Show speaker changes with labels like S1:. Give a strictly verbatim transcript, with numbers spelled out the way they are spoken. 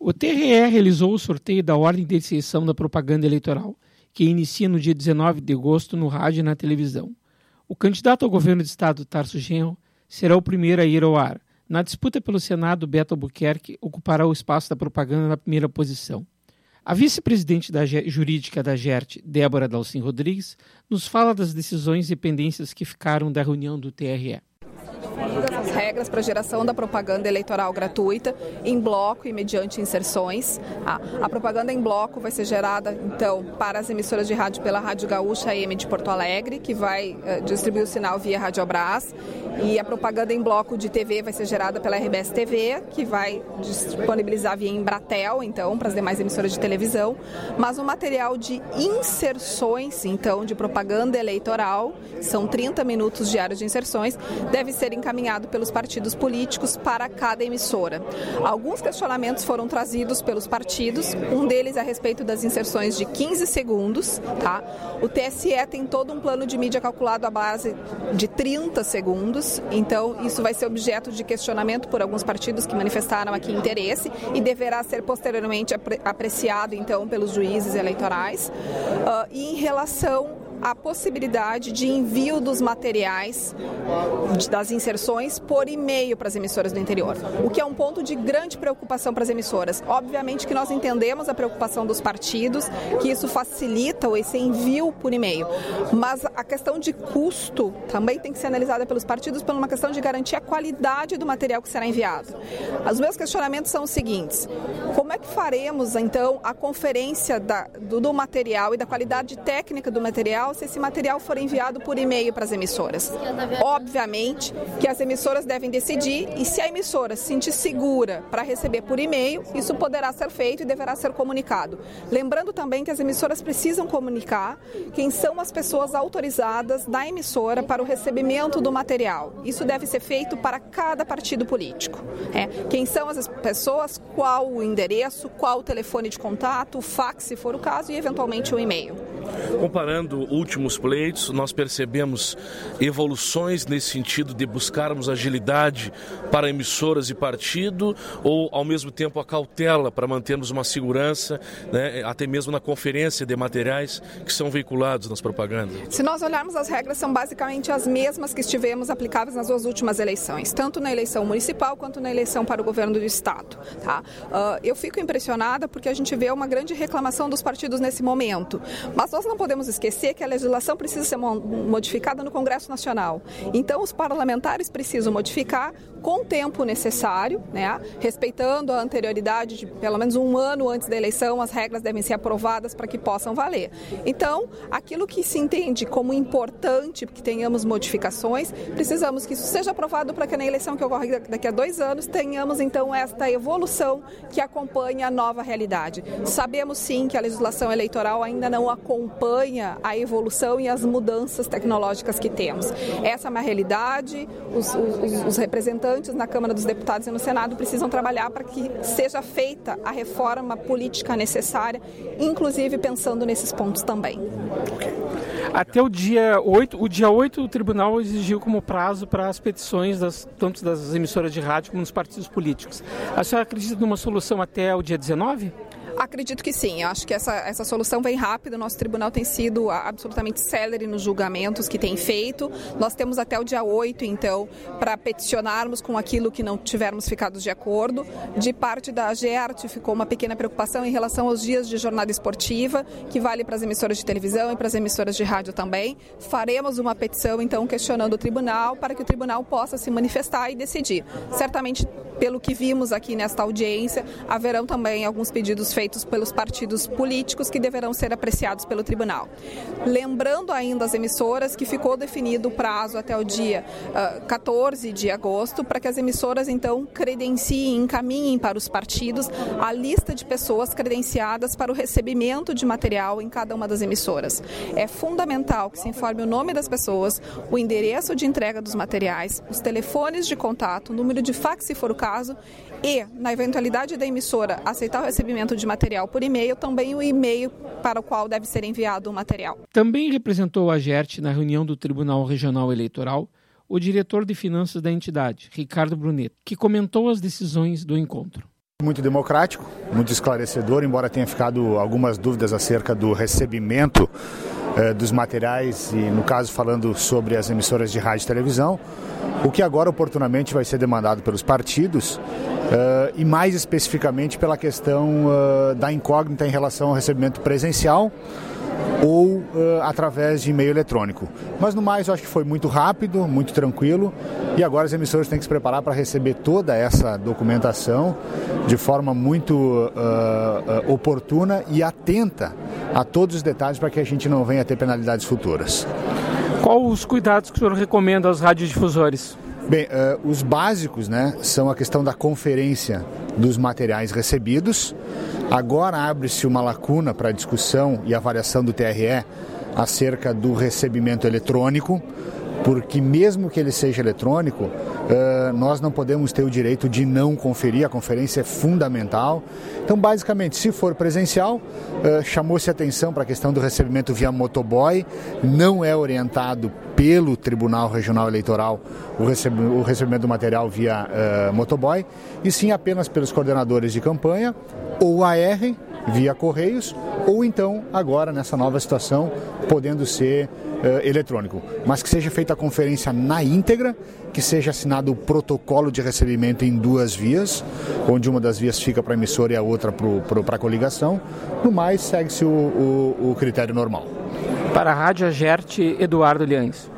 S1: O T R E realizou o sorteio da ordem de eleição da propaganda eleitoral, que inicia no dia dezenove de agosto no rádio e na televisão. O candidato ao governo do estado, Tarso Genro, será o primeiro a ir ao ar. Na disputa pelo Senado, Beto Albuquerque ocupará o espaço da propaganda na primeira posição. A vice-presidente da G- jurídica da G E R T, Débora Dalcin Rodrigues, nos fala das decisões e pendências que ficaram da reunião do T R E.
S2: As regras para a geração da propaganda eleitoral gratuita em bloco e mediante inserções. Ah, a propaganda em bloco vai ser gerada, então, para as emissoras de rádio pela Rádio Gaúcha A M de Porto Alegre, que vai uh, distribuir o sinal via Radiobras. E a propaganda em bloco de T V vai ser gerada pela R B S T V, que vai disponibilizar via Embratel, então, para as demais emissoras de televisão. Mas o material de inserções, então, de propaganda eleitoral, são trinta minutos diários de inserções, deve ser encaminhado pelos partidos políticos para cada emissora. Alguns questionamentos foram trazidos pelos partidos, um deles a respeito das inserções de quinze segundos, tá? O T S E tem todo um plano de mídia calculado à base de trinta segundos, então isso vai ser objeto de questionamento por alguns partidos que manifestaram aqui interesse e deverá ser posteriormente apre- apreciado, então, pelos juízes eleitorais. Uh, e em relação a possibilidade de envio dos materiais das inserções por e-mail para as emissoras do interior, o que é um ponto de grande preocupação para as emissoras. Obviamente que nós entendemos a preocupação dos partidos, que isso facilita esse envio por e-mail, mas a questão de custo também tem que ser analisada pelos partidos por uma questão de garantir a qualidade do material que será enviado. Os meus questionamentos são os seguintes: como é que faremos então a conferência da, do, do material e da qualidade técnica do material se esse material for enviado por e-mail para as emissoras? Obviamente que as emissoras devem decidir, e se a emissora se sentir segura para receber por e-mail, isso poderá ser feito e deverá ser comunicado. Lembrando também que as emissoras precisam comunicar quem são as pessoas autorizadas da emissora para o recebimento do material. Isso deve ser feito para cada partido político. É. Quem são as pessoas, qual o endereço, qual o telefone de contato, o fax, se for o caso, e eventualmente o e-mail.
S3: Comparando últimos pleitos, nós percebemos evoluções nesse sentido de buscarmos agilidade para emissoras e partido, ou ao mesmo tempo a cautela para mantermos uma segurança, né, até mesmo na conferência de materiais que são veiculados nas propagandas?
S2: Se nós olharmos, as regras são basicamente as mesmas que estivemos aplicáveis nas duas últimas eleições, tanto na eleição municipal quanto na eleição para o governo do estado. Tá? Uh, eu fico impressionada porque a gente vê uma grande reclamação dos partidos nesse momento, mas nós não podemos esquecer que a legislação precisa ser modificada no Congresso Nacional. Então, os parlamentares precisam modificar com o tempo necessário, né? Respeitando a anterioridade de pelo menos um ano antes da eleição, as regras devem ser aprovadas para que possam valer. Então, aquilo que se entende como importante que tenhamos modificações, precisamos que isso seja aprovado para que na eleição que ocorre daqui a dois anos tenhamos então esta evolução que acompanhe a nova realidade. Sabemos sim que a legislação eleitoral ainda não acompanha a evolução e as mudanças tecnológicas que temos. Essa é uma realidade, os, os, os representantes na Câmara dos Deputados e no Senado precisam trabalhar para que seja feita a reforma política necessária, inclusive pensando nesses pontos também.
S1: Até o dia oito, o dia oito, o tribunal exigiu como prazo para as petições das, tanto das emissoras de rádio como dos partidos políticos. A senhora acredita numa solução até o dia dezenove?
S2: Acredito que sim, eu acho que essa, essa solução vem rápido, nosso tribunal tem sido absolutamente célere nos julgamentos que tem feito, nós temos até o dia oito, então, para peticionarmos com aquilo que não tivermos ficado de acordo. De parte da G E R T ficou uma pequena preocupação em relação aos dias de jornada esportiva, que vale para as emissoras de televisão e para as emissoras de rádio também. Faremos uma petição, então, questionando o tribunal, para que o tribunal possa se manifestar e decidir. Certamente, pelo que vimos aqui nesta audiência, haverão também alguns pedidos feitos pelos partidos políticos que deverão ser apreciados pelo tribunal. Lembrando ainda as emissoras que ficou definido o prazo até o dia uh, quatorze de agosto para que as emissoras então credenciem, encaminhem para os partidos a lista de pessoas credenciadas para o recebimento de material em cada uma das emissoras. É fundamental que se informe o nome das pessoas, o endereço de entrega dos materiais, os telefones de contato, o número de fax se for o caso e, na eventualidade da emissora aceitar o recebimento de material por e-mail, também o e-mail para o qual deve ser enviado o material.
S1: Também representou a G E R T na reunião do Tribunal Regional Eleitoral o diretor de finanças da entidade, Ricardo Brunet, que comentou as decisões do encontro.
S4: Muito democrático, muito esclarecedor, embora tenha ficado algumas dúvidas acerca do recebimento eh, dos materiais e, no caso, falando sobre as emissoras de rádio e televisão, o que agora oportunamente vai ser demandado pelos partidos eh, e mais especificamente pela questão eh, da incógnita em relação ao recebimento presencial ou uh, através de e-mail eletrônico. Mas no mais eu acho que foi muito rápido, muito tranquilo, e agora as emissoras têm que se preparar para receber toda essa documentação de forma muito uh, uh, oportuna e atenta a todos os detalhes para que a gente não venha a ter penalidades futuras.
S1: Qual os cuidados que o senhor recomenda aos radiodifusores?
S4: Bem, uh, os básicos, né, são a questão da conferência dos materiais recebidos. Agora abre-se uma lacuna para a discussão e avaliação do T R E acerca do recebimento eletrônico, porque mesmo que ele seja eletrônico, uh, nós não podemos ter o direito de não conferir, a conferência é fundamental. Então, basicamente, se for presencial, uh, chamou-se atenção para a questão do recebimento via motoboy, não é orientado pelo Tribunal Regional Eleitoral o, receb- o recebimento do material via uh, motoboy, e sim apenas pelos coordenadores de campanha, ou A R, via Correios, ou então, agora, nessa nova situação, podendo ser uh, eletrônico. Mas que seja feita a conferência na íntegra, que seja assinado o protocolo de recebimento em duas vias, onde uma das vias fica para a emissora e a outra para a coligação. No mais, segue-se o, o, o critério normal.
S1: Para a Rádio Agerte, Eduardo Liães.